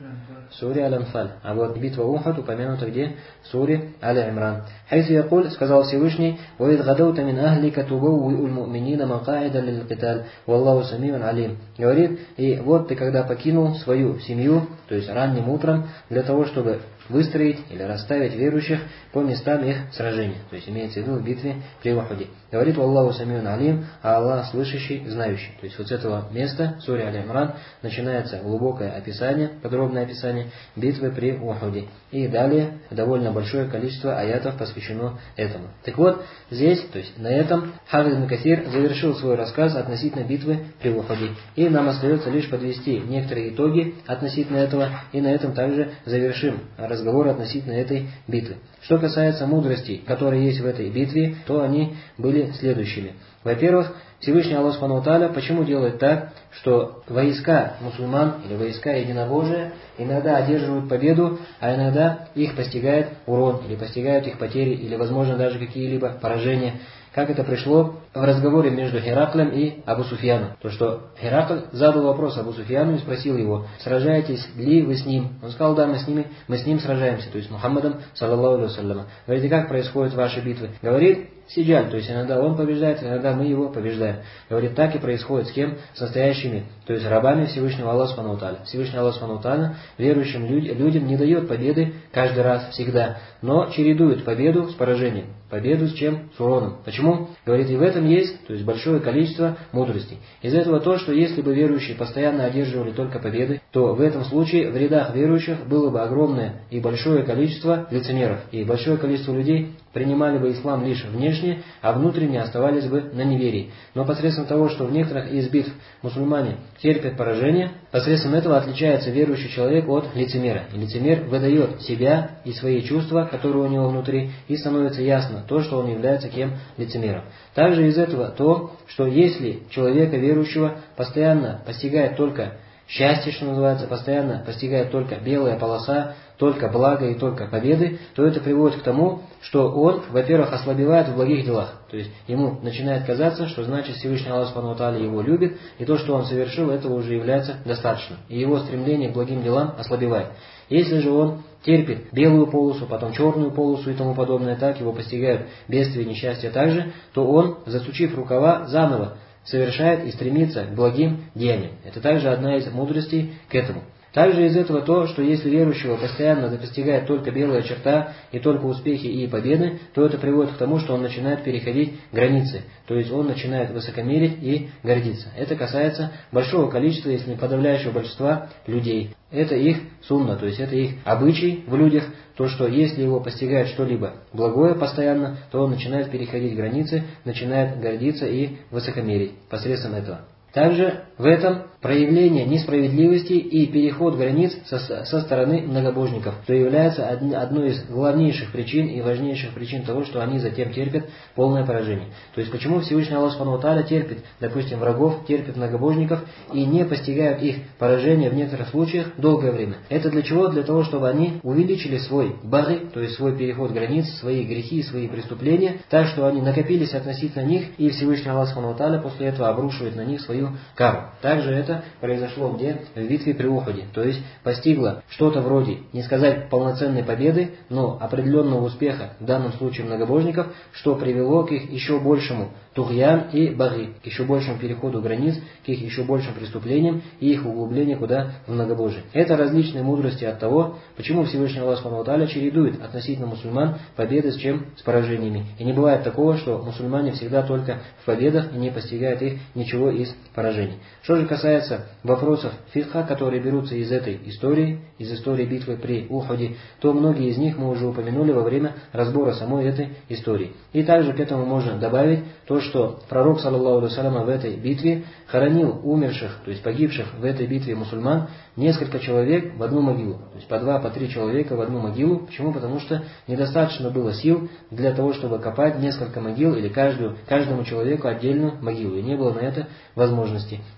в суре Аль-Анфаль. А вот битва Ухуд упомянута где? В суре Аль-Имран. Хайсу якуль, сказал Всевышний: «Ваид гадаута мин ахлика тубауиуль му'минина макаида лил-киталь, валлаху самиун алим». Говорит, и вот ты когда покинул свою семью, то есть ранним утром, для того, чтобы выстроить или расставить верующих по местам их сражения. То есть имеется в виду в битве при Ухуде. Говорит: «Валлаху самиун алим», а Аллах слышащий, знающий. То есть вот с этого места, в суре Аль-Имран, начинается глубокое описание, подробное описание битвы при Ухуде. И далее довольно большое количество аятов посвящено этому. Так вот, здесь, то есть на этом, Хафиз ибн Касир завершил свой рассказ относительно битвы при Ухуде. И нам остается лишь подвести некоторые итоги относительно этого, и на этом также завершим разговор относительно этой битвы. Что касается мудростей, которые есть в этой битве, то они были следующими. Во-первых, Всевышний Аллах Субхану ва Тааля почему делает так, что войска мусульман или войска единобожия иногда одерживают победу, а иногда их постигает урон, или постигают их потери, или, возможно, даже какие-либо поражения. Как это пришло в разговоре между Хераклем и Абу Суфьяном. То, что Херакль задал вопрос Абу Суфьяну и спросил его: сражаетесь ли вы с ним? Он сказал: да, мы с ним сражаемся, то есть с Мухаммадом, саллаллаху алейхи вассалям. Говорит: и как происходят ваши битвы? Говорит: сиджаль, то есть иногда он побеждает, иногда мы его побеждаем. Говорит, так и происходит с кем? С настоящими, то есть рабами Всевышнего Аллаха Субхану ва Тааля. Всевышний Аллах Субхану ва Тааля верующим людям не дает победы каждый раз, всегда, но чередует победу с поражением. Победу с чем? С уроном. Почему? Говорит, и в этом есть, то есть большое количество мудростей. Из этого то, что если бы верующие постоянно одерживали только победы, то в этом случае в рядах верующих было бы огромное и большое количество лицемеров. И большое количество людей принимали бы ислам лишь внешне, а внутренне оставались бы на неверии. Но посредством того, что в некоторых из битв мусульмане терпят поражение, посредством этого отличается верующий человек от лицемера. И лицемер выдает себя и свои чувства, которые у него внутри, и становится ясно то, что он является кем? Лицемером. Также из этого то, что если человека верующего постоянно постигает только счастье, что называется, постоянно постигает только белая полоса, только благо и только победы, то это приводит к тому, что он, во-первых, ослабевает в благих делах. То есть ему начинает казаться, что значит Всевышний Аллах Субхану ва Тааля его любит, и то, что он совершил, этого уже является достаточно. И его стремление к благим делам ослабевает. Если же он терпит белую полосу, потом черную полосу и тому подобное, так его постигают бедствия и несчастья также, то он, засучив рукава, заново совершает и стремится к благим деяниям. Это также одна из мудростей к этому. Также из этого то, что если верующего постоянно достигает только белая черта и только успехи и победы, то это приводит к тому, что он начинает переходить границы. То есть он начинает высокомерить и гордиться. Это касается большого количества, если не подавляющего большинства людей. Это их сунна, то есть это их обычай в людях, то, что если его постигает что-либо благое постоянно, то он начинает переходить границы, начинает гордиться и высокомерить посредством этого. Также в этом проявление несправедливости и переход границ со стороны многобожников, что является одной из главнейших причин и важнейших причин того, что они затем терпят полное поражение. То есть почему Всевышний Аллах Субхану ва Тааля терпит, допустим, врагов, терпит многобожников и не постигают их поражение в некоторых случаях долгое время. Это для чего? Для того, чтобы они увеличили свой баги, то есть свой переход границ, свои грехи, свои преступления, так что они накопились относительно них, и Всевышний Аллах Субхану ва Тааля после этого обрушивает на них свою кару. Также это произошло где? В битве при Ухуде. То есть постигло что-то вроде, не сказать полноценной победы, но определенного успеха, в данном случае многобожников, что привело к их еще большему тугьян и баги, к еще большему переходу границ, к их еще большим преступлениям и их углублению куда? В многобожие. Это различные мудрости от того, почему Всевышний Аллах Субхану ва Тааля чередует относительно мусульман победы с чем? С поражениями. И не бывает такого, что мусульмане всегда только в победах и не постигает их ничего из поражений. Что же касается вопросов фикха, которые берутся из этой истории, из истории битвы при Ухуде, то многие из них мы уже упомянули во время разбора самой этой истории. И также к этому можно добавить то, что пророк, саллаллаху алейхи вассалям, в этой битве хоронил умерших, то есть погибших в этой битве мусульман, несколько человек в одну могилу. То есть по 2, по 3 человека в одну могилу. Почему? Потому что недостаточно было сил для того, чтобы копать несколько могил или каждому человеку отдельную могилу. И не было на это возможности.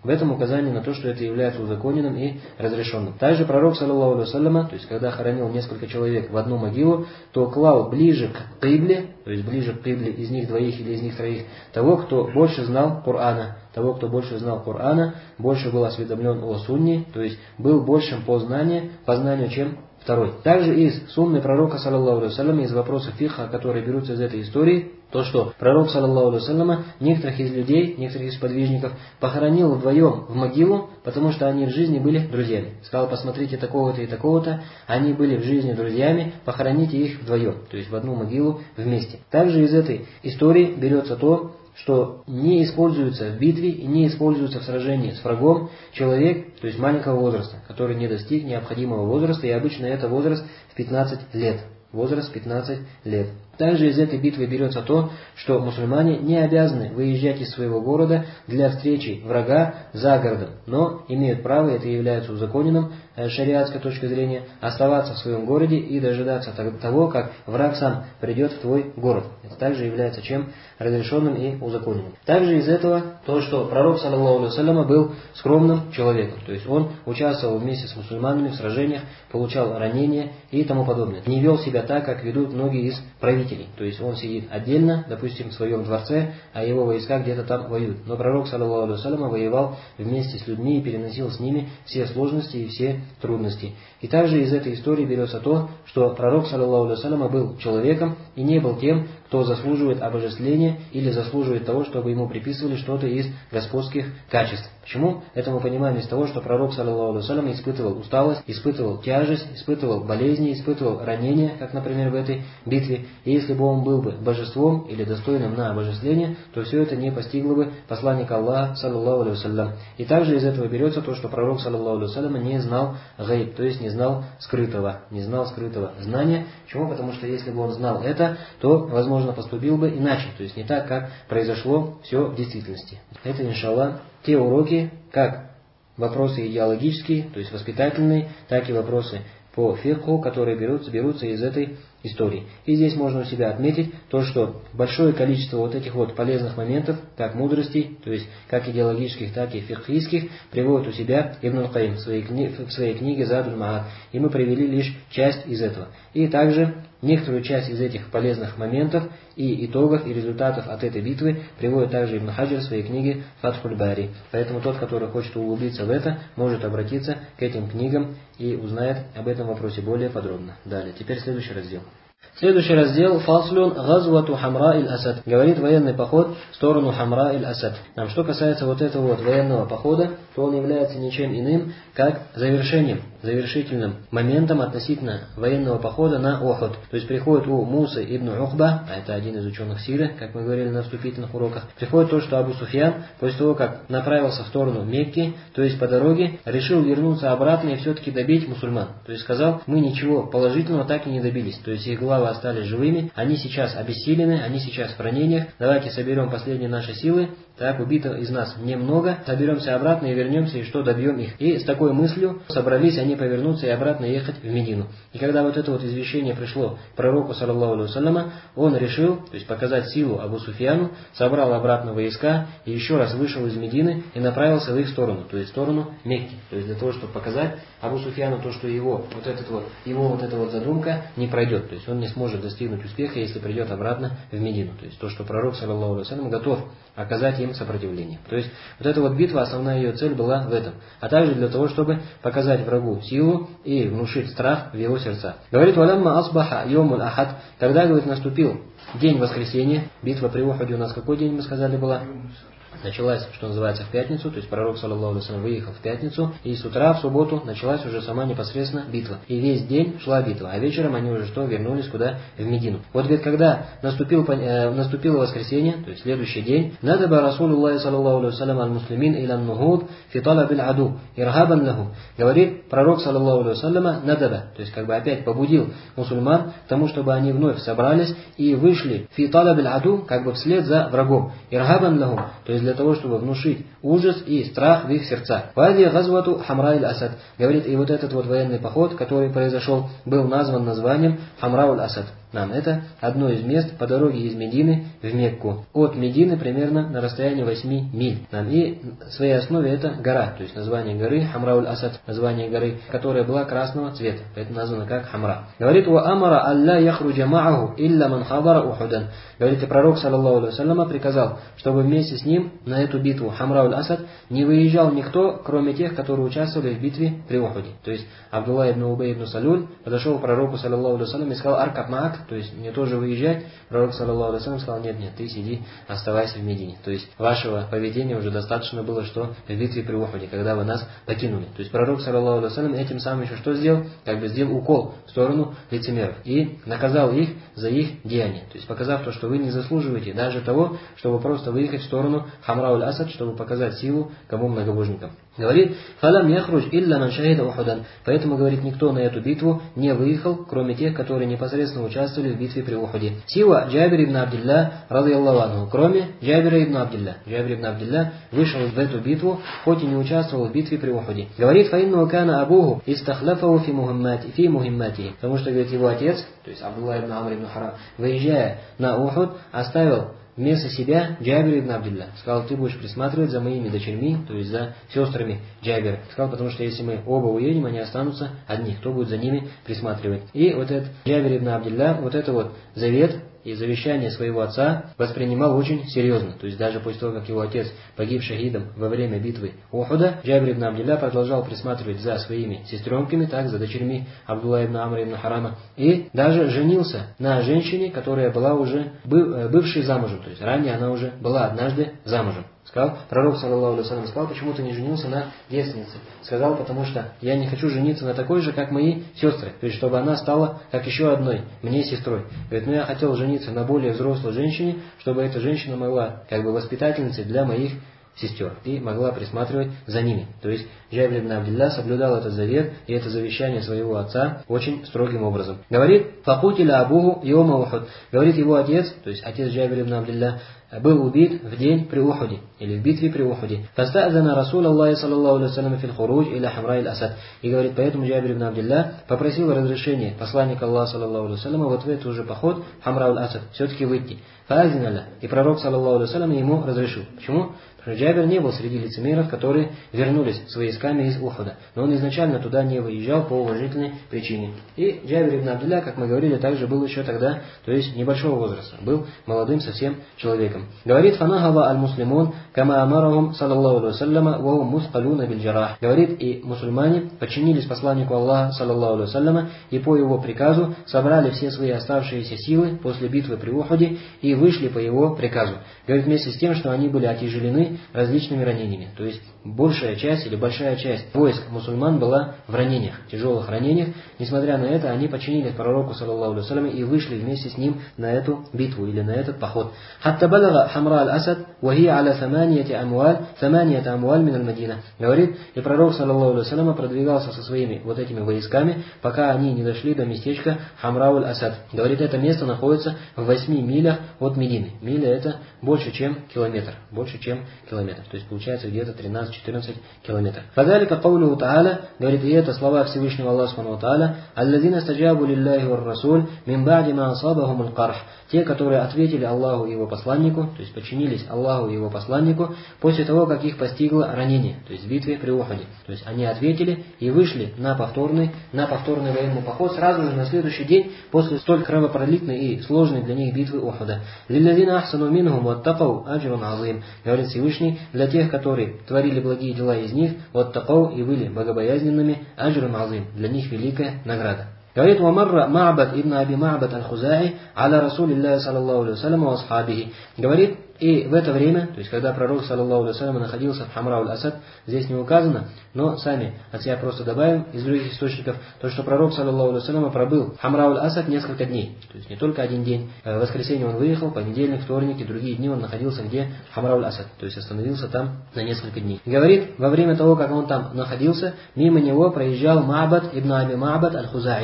в этом указание на то, что это является узаконенным и разрешенным. Также пророк, саллаллаху алейхи вассаляма, то есть когда хоронил несколько человек в одну могилу, то клал ближе к кибле, то есть ближе к кибле из них двоих или из них троих, того, кто больше знал Корана. Того, кто больше знал Корана, больше был осведомлен о сунне, то есть был большим по знанию, чем второй. Также из сунны пророка, саллаллаху алейхи вассаляма, из вопросов фикха, которые берутся из этой истории, то, что пророк, саллаллаху алейхи вассаляма, некоторых из людей, некоторых из подвижников похоронил вдвоем в могилу, потому что они в жизни были друзьями. Сказал: посмотрите такого-то и такого-то, они были в жизни друзьями, похороните их вдвоем, то есть в одну могилу вместе. Также из этой истории берется то, что не используется в битве и не используется в сражении с врагом человек, то есть маленького возраста, который не достиг необходимого возраста, и обычно это возраст в 15 лет. Возраст 15 лет. Также из этой битвы берется то, что мусульмане не обязаны выезжать из своего города для встречи врага за городом, но имеют право, это является узаконенным шариатской точки зрения, оставаться в своем городе и дожидаться того, как враг сам придет в твой город. Это также является чем? Разрешенным и узаконенным. Также из этого то, что пророк, саллаллаху алейхи вассаляма, был скромным человеком, то есть он участвовал вместе с мусульманами в сражениях, получал ранения и тому подобное. Не вел себя так, как ведут многие из правителей. То есть он сидит отдельно, допустим, в своем дворце, а его войска где-то там воюют. Но пророк, саллаллаху алейхи вассаляма, воевал вместе с людьми и переносил с ними все сложности и все трудности. И также из этой истории берется то, что пророк, саллаллаху алейхи вассаляма, был человеком и не был тем, кто заслуживает обожествления или заслуживает того, чтобы ему приписывали что-то из господских качеств. Почему? Это мы понимаем из того, что пророк, саллаллаху алейхи вассаляма, испытывал усталость, испытывал тяжесть, испытывал болезни, испытывал ранения, как, например, в этой битве. И если бы он был бы божеством или достойным на обожествление, то все это не постигло бы посланника Аллаха, саллаллаху алейхи вассалям. И также из этого берется то, что пророк, саллаллаху алейхи вассалям, не знал гайб, то есть не знал скрытого знания. Почему? Потому что если бы он знал это, то, возможно, поступил бы иначе, то есть не так, как произошло все в действительности. Это, иншаллах, те уроки, как вопросы идеологические, то есть воспитательные, так и вопросы по фикху, которые берутся из этой истории. И здесь можно у себя отметить то, что большое количество вот этих вот полезных моментов, как мудростей, то есть как идеологических, так и фикхийских, приводит у себя Ибн аль-Каим в своей книге Задуль Маат. И мы привели лишь часть из этого. И также некоторую часть из этих полезных моментов и итогов и результатов от этой битвы приводит также Ибн Хаджар в своей книге Фатхуль Бари. Поэтому тот, который хочет углубиться в это, может обратиться к этим книгам и узнает об этом вопросе более подробно. Далее, теперь следующий раздел. Следующий раздел «Фаслюн газвату Хамра иль-Асад». Говорит военный поход в сторону Хамра иль-Асад. Что касается вот этого вот военного похода, то он является ничем иным, как завершительным моментом относительно военного похода на Ухуд. То есть приходит у Мусы ибн Ухба, а это один из ученых сиры, как мы говорили на вступительных уроках, приходит то, что Абу Суфьян, после того, как направился в сторону Мекки, то есть по дороге, решил вернуться обратно и все-таки добить мусульман. То есть сказал: мы ничего положительного так и не добились. То есть их главы остались живыми, они сейчас обессилены, они сейчас в ранениях, давайте соберем последние наши силы, так убито из нас немного, соберемся обратно и вернемся, и что, добьем их. И с такой мыслью собрались они повернуться и обратно ехать в Медину. И когда вот это вот извещение пришло пророку, саллаллаху алейхи вассаляма, он решил, то есть показать силу Абу Суфьяну, собрал обратно войска и еще раз вышел из Медины и направился в их сторону, то есть в сторону Мекки. То есть для того, чтобы показать Абу Суфьяну то, что его вот эта вот задумка не пройдет. То есть он не сможет достигнуть успеха, если придет обратно в Медину. То есть то, что пророк, саллаллаху алейхи вассалям, готов оказать им сопротивление. То есть вот эта вот битва, основная ее цель была в этом. А также для того, чтобы показать врагу силу и внушить страх в его сердца. Говорит: «Валямма асбаха йомуль ахад». Когда, говорит, наступил день воскресенья, битва при Ухуде у нас какой день, мы сказали, была? Началась, что называется, в пятницу, то есть пророк, саллаллаху алейхи вассалям, выехал в пятницу, и с утра в субботу началась уже сама непосредственно битва. И весь день шла битва, а вечером они уже вернулись куда? В Медину. Вот, говорит, когда наступило воскресенье, то есть следующий день, «Надаба Расулуллахи саллаллаху алейхи вассалям аль-муслимин илян нухуд фи талабиль аду ирхабан лаху». Говорит пророк, саллаллаху алейхи вассалям, надаба, то есть опять побудил мусульман к тому, чтобы они вновь собрались и вышли фи талабиль аду, вслед за врагом, ирхабан лаху, то есть для того, чтобы внушить ужас и страх в их сердцах. «Вади газвату Хамра иль-Асад». Говорит, и вот этот вот военный поход, который произошел, был назван названием Хамра иль-Асад. Нам это одно из мест по дороге из Медины в Мекку. От Медины примерно на расстоянии 8 миль. И в своей основе это гора, то есть название горы Хамрауль-Асад, название горы, которая была красного цвета, поэтому названа как Хамра. Говорит: «Ва амара алла яхруджа ма'аху илля ман хадара Ухудан». Говорит, и пророк, саллаллаху алейхи вассаляма, приказал, чтобы вместе с ним на эту битву Хамрауль-Асад не выезжал никто, кроме тех, которые участвовали в битве при Ухуде. То есть Абдулла ибн Убай ибн Салюль подошел к пророку, саллаллаху алейхи вассаляма, и сказал: «Аркаб маак», то есть мне тоже выезжать. Пророк, саллаллаху алейхи вассалям, сказал: нет, ты сиди, оставайся в Медине. То есть вашего поведения уже достаточно было, что в битве при Ухуде, когда вы нас покинули. То есть пророк, саллаллаху алейхи вассалям, этим самым еще что сделал? Как бы сделал укол в сторону лицемеров и наказал их за их деяния. То есть показав то, что вы не заслуживаете даже того, чтобы просто выехать в сторону Хамрауль-Асад, чтобы показать силу кому многобожникам. Говорит: «Фалам яхруж илля ман шахида Ухудан». Поэтому, говорит, никто на эту битву не выехал, кроме тех, которые непосредственно участвовали в битве при Ухуде. Сива Джабир ибн Абдилля, радийаллаху анху, кроме Джабира ибн Абдилля. Джабир ибн Абдилля вышел в эту битву, хоть и не участвовал в битве при Ухуде. Говорит: «Фаинну кана абуху истахлафаху фи мухиммати». Потому что, говорит, его отец, то есть Абдулла ибн Амр ибн Харам, выезжая на Ухуд, оставил вместо себя Джабир ибн Абдилля. Сказал: ты будешь присматривать за моими дочерьми, то есть за сестрами Джабира. Сказал: потому что если мы оба уедем, они останутся одни. Кто будет за ними присматривать? И вот этот Джабир ибн Абдилля, вот это вот завет и завещание своего отца воспринимал очень серьезно. То есть даже после того, как его отец погиб шахидом во время битвы Ухуда, Джабир ибн Абдилля продолжал присматривать за своими сестренками, так, за дочерьми Абдулла ибн Амра ибн Харама, и даже женился на женщине, которая была уже бывшей замужем. То есть ранее она уже была однажды замужем. Сказал, пророк, саллаллаху алейхи вассалям, сказал: почему ты не женился на девственнице? Сказал: потому что я не хочу жениться на такой же, как мои сестры. То есть, чтобы она стала, как еще одной, мне сестрой. Говорит: но я хотел жениться на более взрослой женщине, чтобы эта женщина могла, как бы, воспитательницей для моих сестер и могла присматривать за ними. То есть Джабир ибн Абдилля соблюдал этот завет и это завещание своего отца очень строгим образом. Говорит: «Факутиля абуху йома Ухуд». Говорит, его отец, то есть отец Джабир ибн Абдилля, был убит в день при Ухуде, или в битве при Ухуде. «Фаста'зана Расул Аллахи саллаллаху алейхи вассалям фил хуруж иля Хамраиль-Асад». И говорит, поэтому Джабир ибн Абдилля попросил разрешения посланника Аллаха саллаллаху алейхи вассалям вот в этот же поход Хамрауль-Асад все-таки выйти. «Фа'азиналя». И пророк, саллаллаху алейхи вассалям, ему разрешил. Почему? Потому что Джабир не был среди лицемеров, которые вернулись с войсками из Ухуда. Но он изначально туда не выезжал по уважительной причине. И Джабир ибн Абдилля, как мы говорили, также был еще тогда, то есть небольшого возраста. Был молодым совсем человеком. Говорит: «Фанахава аль-муслимун, кама амарахум, саллаллаху алейхи вассаляма, вахум мускалуна биль-джарах». Говорит, и мусульмане подчинились посланнику Аллаха, саллаллаху алейхи вассаляма, и по его приказу собрали все свои оставшиеся силы после битвы при Ухуде и вышли по его приказу. Говорит, вместе с тем, что они были отяжелены различными ранениями. То есть большая часть или большая часть войск мусульман была в ранениях, тяжелых ранениях. Несмотря на это, они подчинились пророку, саллаллаху алейхи вассалям, и вышли вместе с ним на эту битву или на этот поход. «Хатта балага Хамра аль-Асад, вахи аля саманияти амуаль мин аль-Мадина». Говорит, и пророк, саллаллаху алейхи вассалям, продвигался со своими вот этими войсками, пока они не дошли до местечка Хамрауль-Асад. Говорит, это место находится в 8 милях от Медины. Миля это больше, чем километр. Больше, чем километр. То есть получается где-то 13-14 километров. «Фадалика каулюху та'аля». Говорит, и это слова Всевышнего Аллаха субхану ва та'аля: «Аллазина стаджабу лилляхи вар расуль мин ба'ди ма асабахум аль-карх». Те, которые ответили Аллаху и его посланнику, то есть подчинились Аллаху и его посланнику, после того, как их постигло ранение, то есть в битве при Ухуде. То есть они ответили и вышли на повторный военный поход сразу же на следующий день после столь кровопролитной и сложной для них битвы Ухуда. «Лиллазина ахсану минхум ваттакау аджрун азим». Говорит Всевышний, для тех, которые творили благие дела из них, ваттакау, и были богобоязненными, аджрун азим, для них великая награда. Говорит: «Вамарра Ма'бад ибн Аби Ма'бад аль-Хузаи аля Расулиллахи саллаллаху алейхи вассалям ва асхабихи». Говорит, и в это время, то есть когда пророк, саллаллаху алейхи вассалям, находился в Хамрауль-Асад, здесь не указано, но сами от себя просто добавим из других источников, то, что пророк, саллаллаху алейхи вассалям, пробыл в Хамрауль-Асад несколько дней. То есть не только один день. В воскресенье он выехал, понедельник, вторник и другие дни он находился где? В Хамрауль-Асад. То есть остановился там на несколько дней. Говорит, во время того, как он там находился, мимо него проезжал Ма'бад ибн Аби Ма'бад аль-Хузаи.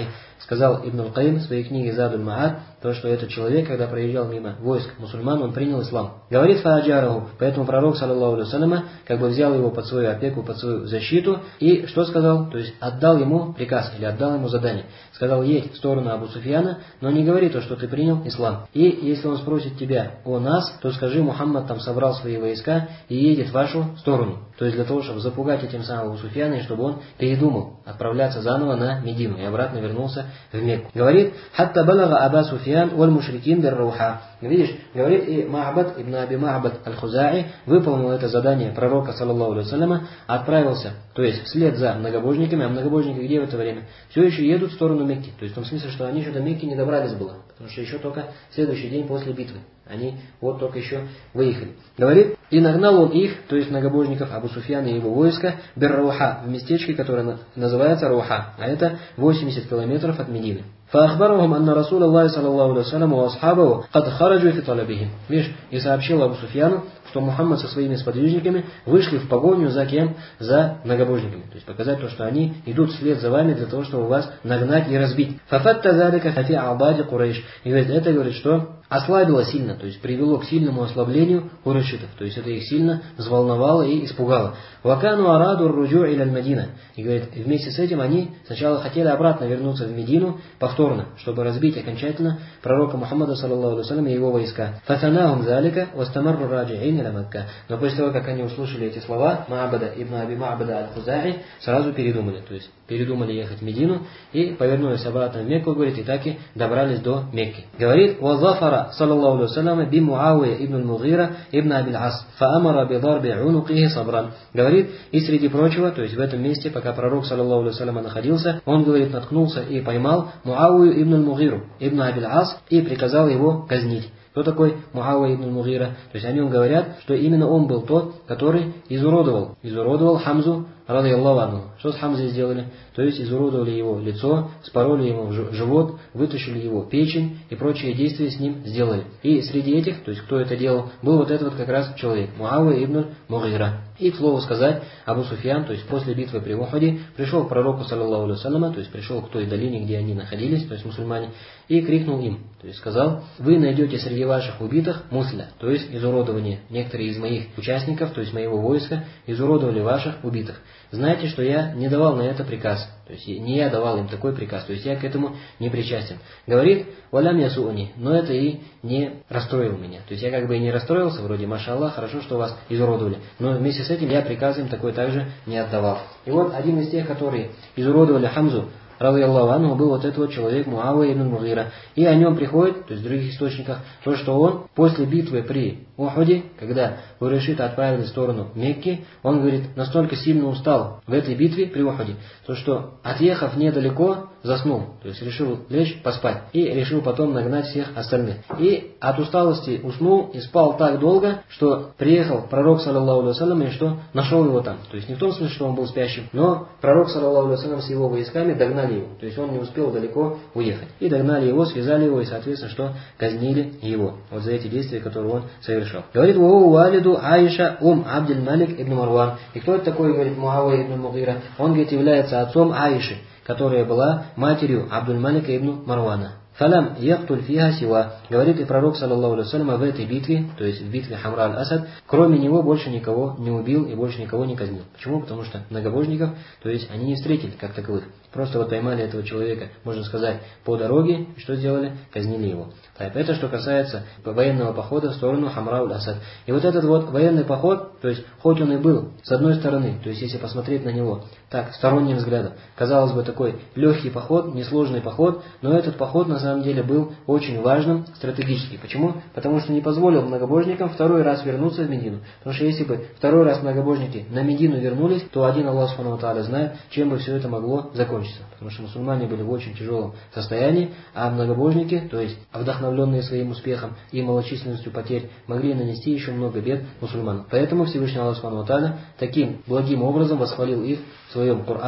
сказал Ибн Аль-Каим в своей книге Задуль Ма'ад, то, что этот человек, когда проезжал мимо войск мусульман, он принял ислам. Говорит фааджараху, поэтому пророк, саллаллаху алейхи вассаляма, как бы взял его под свою опеку, под свою защиту, и что сказал? То есть отдал ему приказ, или отдал ему задание. Сказал: едь в сторону Абу Суфьяна, но не говори то, что ты принял ислам. И если он спросит тебя о нас, то скажи: Мухаммад там собрал свои войска и едет в вашу сторону. То есть для того, чтобы запугать этим самым Абу Суфьяна, и чтобы он передумал отправляться заново на Медину и обратно вернулся в Мекку. Говорит: «Хатта балага Аба Суфьян валь мушрикин бир рауха». Видишь, говорит, и Ма'бад ибн Аби Ма'бад аль-Хузаи выполнил это задание пророка, саллаллаху алейхи вассаляма, отправился, то есть вслед за многобожниками, а многобожники где в это время? Все еще едут в сторону Мекки. То есть в том смысле, что они еще до Мекки не добрались было, потому что еще только следующий день после битвы. Они вот только еще выехали. Говорит, и нагнал он их, то есть многобожников, Абу Суфьяна и его войска, бир-Рауха, в местечке, которое называется Рауха, а это 80 километров от Медины. فأخبرهم أن رسول الله صلى الله عليه وسلم وأصحابه قد خرجوا في طلبهم. Видишь, и сообщил Абу Суфьяну, что Мухаммад со своими сподвижниками вышли в погоню за кем? За многобожниками. То есть показать то, что они идут вслед за вами для того, чтобы вас нагнать и разбить. فَفَتَّ ذَلِكَ فَفِي عَبَادِ قُرَيْشٍ. И говорит, это говорит, что ослабило сильно, то есть привело к сильному ослаблению курайшитов. То есть это их сильно взволновало и испугало. وَكَانُوا أَرَادُوا الرُّجُوعَ إِلَى الْمَدِينَةِ. И говорит, вместе с этим они сначала хотели обратно вернуться в Медину повторно, чтобы разбить окончательно пророка Мухаммада, саллаллаху алейхи вассалям, и его войска. فَثَنَاهُمْ ذَلِكَ وَاسْتَمَرُّوا رَاجِعِينَ إِلَى Макка. Но после того, как они услышали эти слова Ма'бада ибн Аби Ма'бада аль-Хузаи, сразу передумали. То есть передумали ехать в Медину и повернулись обратно в Мекку, говорит, и так и добрались до Мекки. Говорит, وَظَفَرَ саллаллаху алейхи вассалям бимуавия ибн аль-Мугира ибн Абиль Ас фаамара бидарби унукихи сабран. Говорит, и среди прочего, то есть в этом месте, пока пророк, саллаллаху алейхи вассалям, находился, он, говорит, наткнулся и поймал Муавию ибн аль-Мугиру ибн Абиль Ас и приказал его казнить. Кто такой Муавия ибн аль-Мугира? То есть о нем говорят, что именно он был тот, который изуродовал Хамзу, радийаллаху анху. Что с Хамзой сделали? То есть изуродовали его лицо, спороли ему живот, вытащили его печень и прочие действия с ним сделали. И среди этих, то есть кто это делал, был вот этот вот как раз человек, Муавия ибн аль-Мугира. И, к слову сказать, Абу Суфьян, то есть после битвы при Ухуде, пришел к пророку, саллаллаху алейхи вассаляма, то есть пришел к той долине, где они находились, то есть мусульмане, и крикнул им, то есть сказал: вы найдете среди ваших убитых мусля, то есть изуродование. Некоторые из моих участников, то есть моего войска, изуродовали ваших убитых. Знаете, что я не давал на это приказ, то есть не я давал им такой приказ, то есть я к этому не причастен. Говорит, валям ясуни, но это и не расстроило меня. То есть я как бы и не расстроился, вроде, маша Аллах, хорошо, что вас изуродовали, но вместе с этим я приказ им такой также не отдавал. И вот один из тех, которые изуродовали Хамзу, радийаллаху анху, был вот этот вот человек Муавия ибн Мугира. И о нем приходит, то есть в других источниках, то, что он после битвы при Ухуде, когда курайшиты отправились в сторону Мекки, он, говорит, настолько сильно устал в этой битве при Ухуде, то что, отъехав недалеко, заснул, то есть решил лечь поспать и решил потом нагнать всех остальных. И от усталости уснул и спал так долго, что приехал пророк, саллаллаху алейхи вассалям, и что нашел его там. То есть не в том смысле, что он был спящим, но пророк, саллаллаху алейхи вассалям, с его войсками догнали его. То есть он не успел далеко уехать. И догнали его, связали его и, соответственно, что казнили его. Вот за эти действия, которые он совершал. Говорит, «Вау валиду Аиша Абдиль Малик ибн Марван». И кто это такой, говорит, Муавия ибн Мугира? Он, говорит, является отцом Аиши, которая была матерью Абдуль Малика ибн Марвана. «Фалам яктуль фиха сива». Говорит и пророк, саллаллаху алейхи вассалям, в этой битве, то есть в битве Хамра аль-Асад, кроме него больше никого не убил и больше никого не казнил. Почему? Потому что многобожников, то есть они не встретили как таковых. Просто вот поймали этого человека, можно сказать, по дороге, и что сделали? Казнили его. Так, это что касается военного похода в сторону Хамра аль-Асад. И вот этот вот военный поход, то есть хоть он и был с одной стороны, то есть если посмотреть на него так, сторонним взглядом, казалось бы, такой легкий поход, несложный поход, но этот поход на самом деле был очень важным стратегически. Почему? Потому что не позволил многобожникам второй раз вернуться в Медину. Потому что если бы второй раз многобожники на Медину вернулись, то один Аллах субхану ва тааля знает, чем бы все это могло закончиться. Потому что мусульмане были в очень тяжелом состоянии, а многобожники, то есть вдохновленные своим успехом и малочисленностью потерь, могли нанести еще много бед мусульманам. Поэтому Всевышний Аллах субхану ва тааля таким благим образом восхвалил их в своем Коране,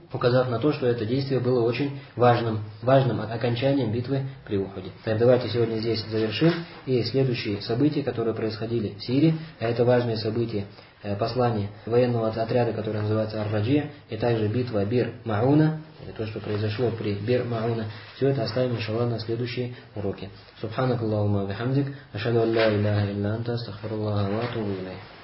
указав на то, что это действие было очень важным окончанием битвы при Ухуде. Так, давайте сегодня здесь завершим. И следующие события, которые происходили в Сирии, а это важные события, послание военного отряда, который называется Ар-Раджия, и также битва Бир-Мауна, то, что произошло при Бир-Мауна, все это оставим, иншаллах, на следующие уроки. Субханак Аллахумма ва бихамдик, ашхаду ан ла иляха илля анта, астагфируллаха ва атубу илейх.